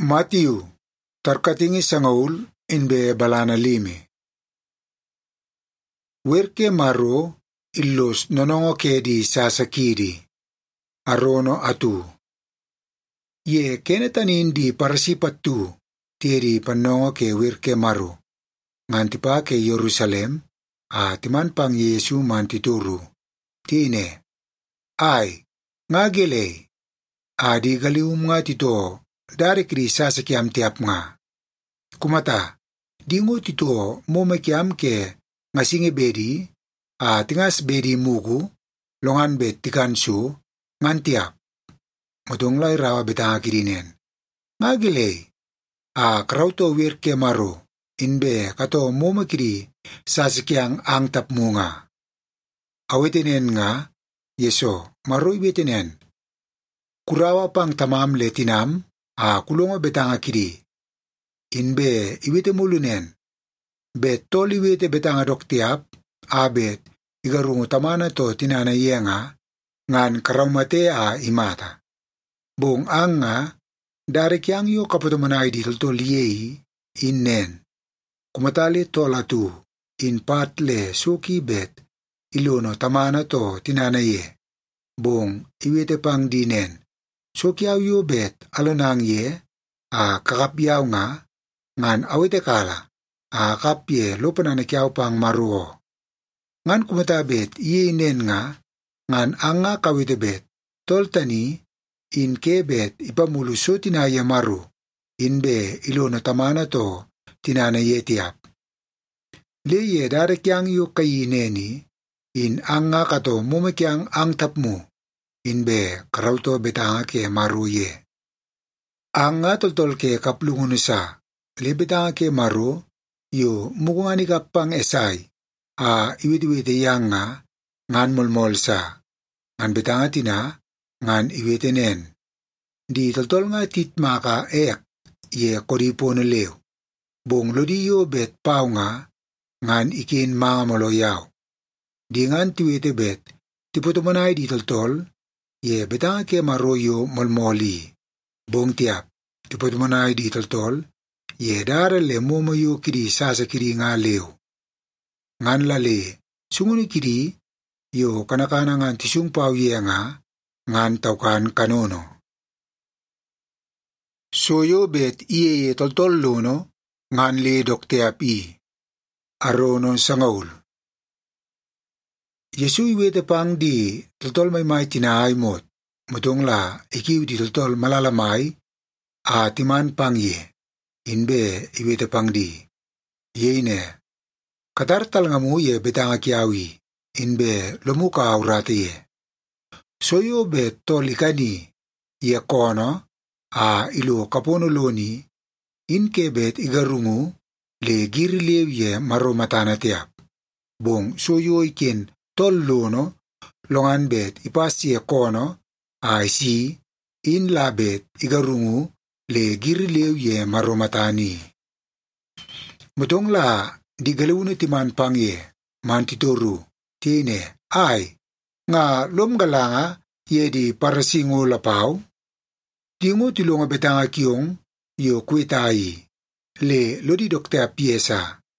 Matthew, tarkatingi sangaul inbe balana lime. Werke maro illos nonongo kedi sasakidi. Arono atu. Ye kenetanin di parasipatu tiri panongo ke werke maro. Ngantipa ke Yerusalem, timan pang Yesu mantituru. Tine. Ay, ngagele. Di galium nga tito. Dari kri sasakiam tiap nga. Kumata, dingo tito momakiam ke ngasinge bedi, tingas bedi mugu, longan bet tikansu, ngan tiap. Modonglay rawa betanga kirinen. Ngagilay, krauto wirke maro, inbe kato momakiri sasakiang ang tapmunga. Awetinen nga, yeso, maro ibetinen. Kurawa pang tamam le tinam, kulongo betanga kiri. Inbe iwete mulunen. Bet tol iwete betanga doktiap, bet igarungo tamana to tinana yenga, ngan karamate imata. Bong ang nga, dari kyang yo kapatumanay ditol tol yei, inen. Kumatali tolatu, in patle suki bet, ilono tamana to tinana ye. Bong iwete pang dinen. Sukyaw yo bet alonang ye, kakapyaw nga, ngan awete kala, kapye lupanan na kyaw pang maruo. Ngan kumatabet iinen nga, ngan anga kawite bet, toltani, in kebet ipamuluso tinaya maru, inbe ilono tamana to, tinana ye tiap. Leye dare kyang yo kayineni, in anga kato mumakyang ang tapmo, inbe karauto betanga ke maru ye. Anga toltol ke kaplungun sa, le betanga ke maru, yo mukungani kapang esay, iwiti-witi yang nga, ngan molmol sa, ngan betanga tina, ngan iwitinen. Di toltol nga titmaka ye koripo na leo, bong lodi yo bet pao nga, ngan ikin mga moloyaw. Di ngan tiwiti bet, tiputumanay di toltol, ye betanga ke maroyo molmoli. Bong tiap, tiputumanay di toltol, ye darale momayo kiri sasa kiri nga leo. Ngan lale, sunguni kiri, yo kanakana ngan tisung pao ye nga, ngan taukan kanono. Soyo bet iye ye toltol lono, ngan le dokteap aronon sangaul. Yesu iwete pang di toltol may tinahay mot, mutong la ikiw di toltol malalamay, timan pang ye, inbe iwete pang di. Yene, katartal nga mo ye betanga kiawi, inbe lumuka aurate ye. Soyo bet tol ikani, ye kono, ilo kaponoloni, inke bet igarungu, le girilew ye maromatana tiap. Bong soyo ikin tol lono, longan bet ipas ye kono, si, in labet igarungu, le girilew ye maromatani. Mutong la, di galawin timan pang ye, mantitoru, tine, nga lomgalanga, ye di parasingo lapaw, tingo tilonga betanga kiong, yo kwetayi, le lodi doktea piesa.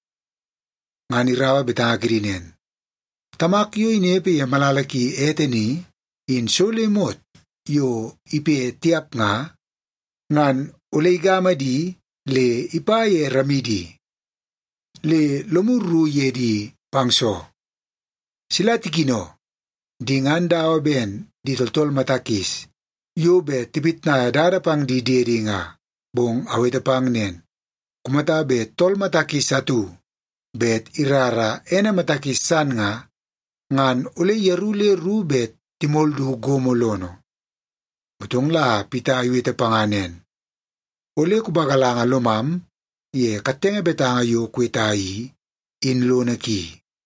Nga nirawa betanga kirinen. Tamakyo inepe ya malalaki eteni, in solemot, yo ipe tiap nga, ngan uleigama di, le ipaye ramidi. Le lomuru ye di pangso. Sila tikino, di ngandao ben di toltol matakis, yo bet tipit na darapang di diri nga, bong aweta pang nen. Kumata bet tol matakis satu, bet irara ena matakis san nga, ngan ule yarule rubet timoldu gomolono. Butong la pita aweta panganen. Ule kubagalanga lomam, ye katenga betanga yo kwetayi, in lonaki.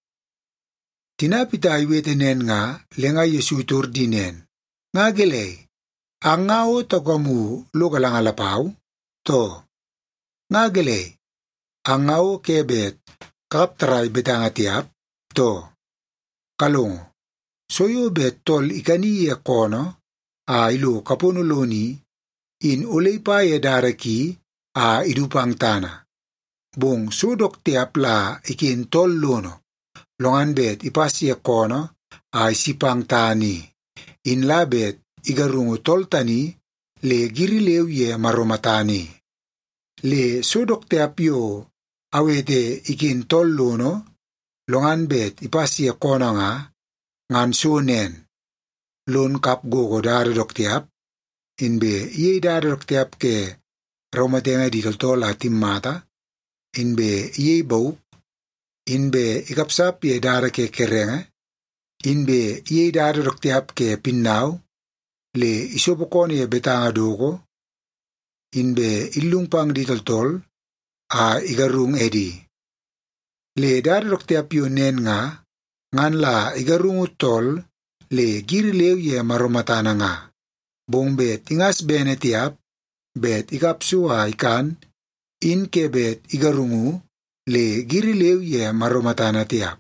Tinapita iwetenen nga, lenga Yesu turdinen. Nga gelay, ang ngao tagamu logalang alapaw? To. Nga gelay, ang ngao kebet, kakaptaray betanga tiap? To. Kalong, soyo bet tol ikani ye kono, ilo kaponuloni, in ulay pa daraki idupang tana. Bong sudok tiap la ikin tol luno, longan bet ipasya kono isipang tani. In labet igarungu tol tani le girilew ye maromatani. Le sudok tiap yo awete ikin tol luno, longan bet ipasya kono nga ngan sunen. Lon kap gogo daradok tiap, inbe iye daradok tiap ke raumatenga di toltol timmata, inbe iye bauk, inbe ikapsap ye dara ke kerenga, inbe iye daradok tiap ke pinnaw, le isopokon ye betanga dogo, inbe illung pang di toltol igarung edi. Le daradok tiap yo nen nga, ngan la igarung utol, le girilew ye maromatana nga. Bong bet ingas bene tiap, bet ikapsua ikan, in ke bet igarungu, le girilew ye maromatana tiap.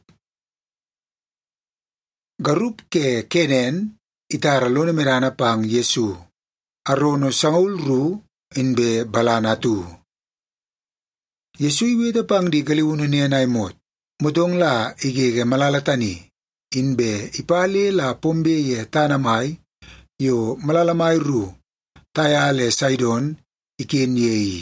Garup ke kenen, itara lone merana pang Yesu, arono sangulru, inbe balanatu. Yesu iweda pang di galiwuno niya na imot, mudong la igege malalatani, inbe ipali la pombe ye tanamay, yo malalamay ru, tayale Sidon, ikin yeyi.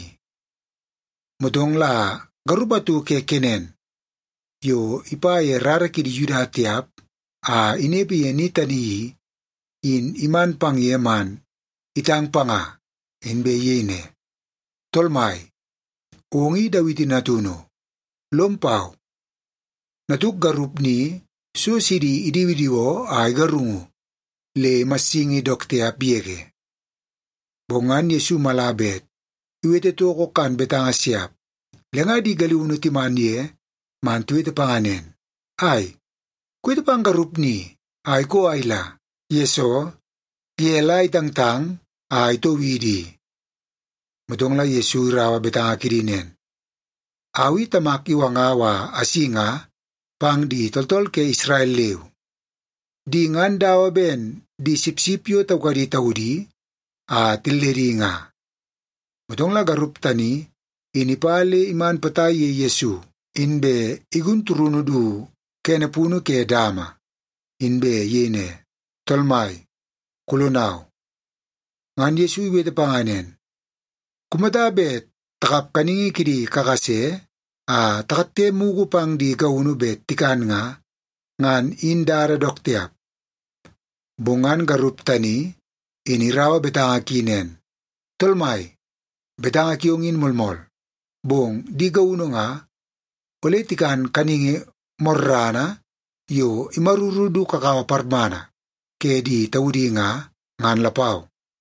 Mudong la garubatu ke kenen, yo ipaye raraki di Yuda tiap, inebi ye nitani in iman pang yeman, itang panga, inbe yene. Tolmay, ongi dawiti natuno, lompaw. Natuk garup ni, so sidi idiwidiwo garungu, le masingi doktea biege. Bongan Yesu malabet, iwete toko kan betanga siap, lenga di galiwuno timan ye, man tuwete panganen. Ay, kwete pang garup ni, ko ayla, Yeso, kiela itangtang, ito widi. Mutong la Yesu rawa betanga kirinen. Awi tamak iwangawa asinga, pang di toltol ke Israel lew. Di ngan dawa ben di sipsipyo tawkadi tawdi, tilleri nga. Mutong la garup tani, inipale iman patay ye Yesu, inbe igunturunudu kenapuno ke dama, inbe yene, tolmay, kulunaw. Ngan Yesu iwete panganen, kumadabet takap kaningi kidi kakase, takate mugu pang di gauno bet tikan nga, ngan indara doktiap. Bungan garup tani, inirawa betanga kinen. Tolmay, betanga kiongin mulmol. Bong di gauno nga, ulit tikan kaningi morrana, yo imarurudu kakawa parmana, ke di tawdi nga, ngan lapaw.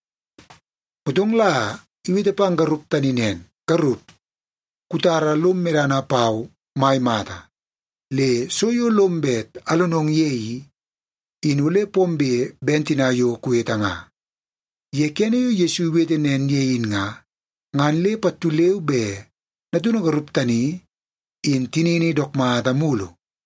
Putong la, iwite pang garup taninen, garup, kutara lummerana paw, may mata. Le soyo lombet alunong yeyi, inule pombe bentina yo kueta nga. Ye kene yo Yesu iwite nen yeyin nga, ngan le patuleu be, natuno garup tani, in tinini dokmata mulo.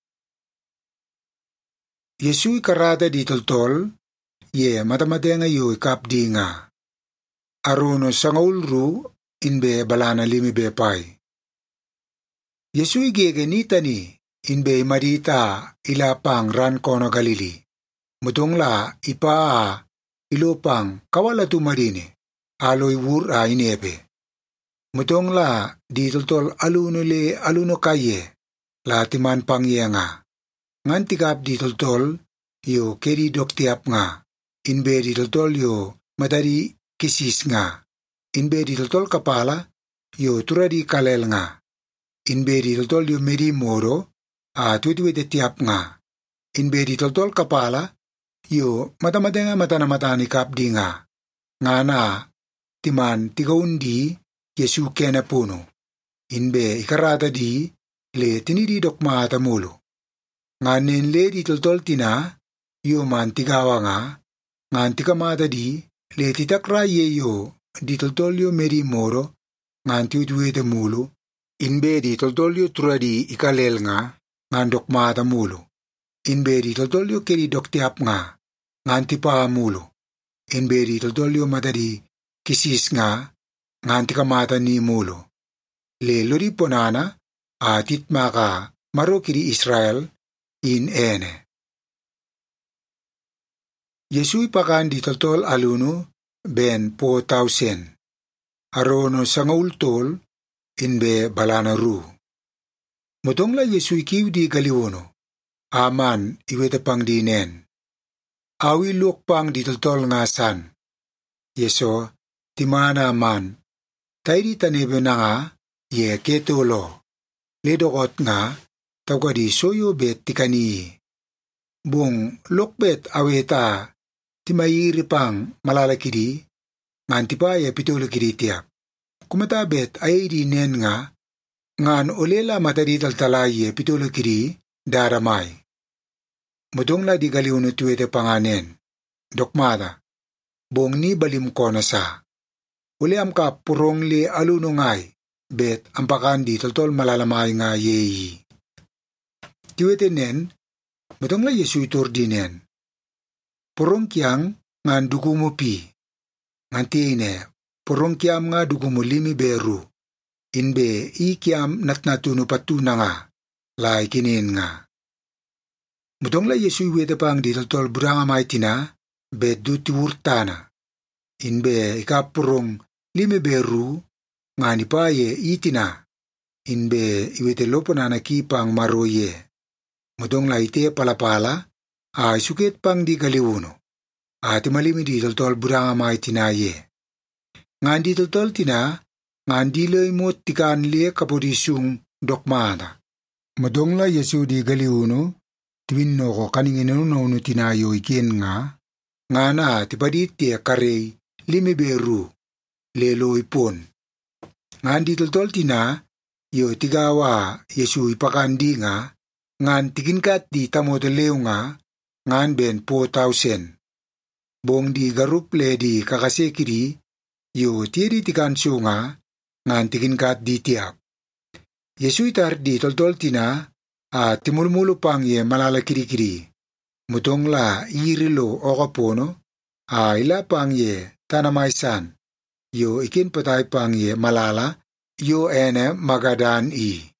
Yesu ikarata di toltol, ye matamatenga yo ikapdi nga. Arono sangaulru, inbe balana limi bepay. Yesu igege nitani, inbe madita ilapang ran kono Galili. Mutong la ilopang kawala tumarine, aloy wur inepe. Mutong la di toltol aluno kaye, la timan pang ye nga. Ngan tikap di toltol, yo keri doktiap nga. Inbe di toltol yo matari kisis nga. Inbe di toltol kapala, yo turadi kalel nga. Inbe di toltol yo meri moro, tuwiti tiap nga. Inbe di toltol kapala, yo matamatenga matanamatani kapdi nga. Nga na, timan tigaundi, Yesu kena puno. Inbe ikarata di, le tinidi dokmata mulo. Nga nenle di toltol tina, yo man tigawa nga, ngan tikamata di, le titakra ye yo, di toltol yo meri moro, ngan tiwitwete mulo. Inbe di toltol yo turadi ikalel nga, ngan dokmata mulo. Inbe di toltol yo keri doktiap nga, ngan tipa mulo. Inbe di toltol yo matadi kisis nga nganti kamata ni mulo. Le lori ponana atit maka maro kiri Israel in ene. Yesui pakan di toltol alunu ben 4,000. Arono sangaultol inbe balana ru. Motongla Yesui kiw di galiwono. Aman iwete pang dinen. Awi luok pang di toltol ngasan. Yeso timana man. Taidi tanebe na nga ye ketolo. Ledokot nga tawga di soyo bet tikani. Bung lokbet aweta timayiri pang malalakidi nganti pa ye pitolo kidi tiap. Kumatabet ay di nen nga ngan olela matadi taltalaye pitolo kidi daramay. Mudong la di galiuno tuwete panganen. Dokmada, bong ni balim ko na sa. Uli am ka purong li aluno ngay, bet ampakan di toltol malalamay nga yeyi. Tuwete nen, mudong la Yesui tur dinen. Purong kiyang ngan dugumo pi. Ngantine, purong kiyam nga dugumo limi beru. Inbe ikiyam natnatuno patuna nga, lai kinin nga. Mudong la Yesui wete pang di toltol buranga may tina, bet du tiwurtana. Inbe ikapurong limi beru, nga ni paye itina. Inbe iwete loponana kipang maroye. Mudong la ite palapala, ay suket pang di galiuno. Ati malimi di toltol buranga may tinaye. Ngan di toltol tina, ngan di loy mo tikan liye kapodisyung dokmada. Mudong la Yesu di galiuno, twinno ko kaningino no tinayo ikin nga na tipadit tiya karey limi beru, lelo ipon. Ngan di toltol tina, yo tigawa Yesu ipakandi nga, ngan tiginkat di tamotelew nga, ngan ben 4,000. Bong di garup le di kakasekiri, yo tiri tikanso nga, ngan tiginkat di tiap. Yesu itar di toltol tina, at timulmulo pang ye malala kiri-kiri. Mutong la irilo o kapono, ila pang ye tanamaysan. Yo ikin patay pang ye malala, yo ene magadan i.